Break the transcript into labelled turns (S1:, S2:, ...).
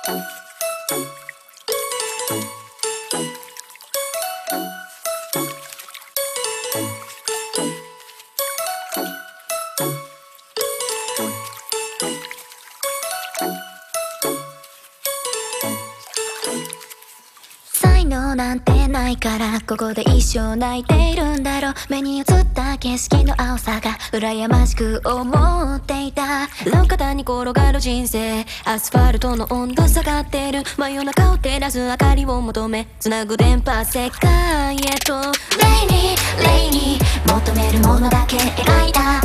S1: 才能なんてないからここで一生泣いているんだろう。目に映った景色の青さが羨ましく思っていた。
S2: 路肩に転がる人生、アスファルトの温度下がってる。真夜中を照らす明かりを求めつなぐ電波世界へと。
S1: レイニー求めるものだけ描いた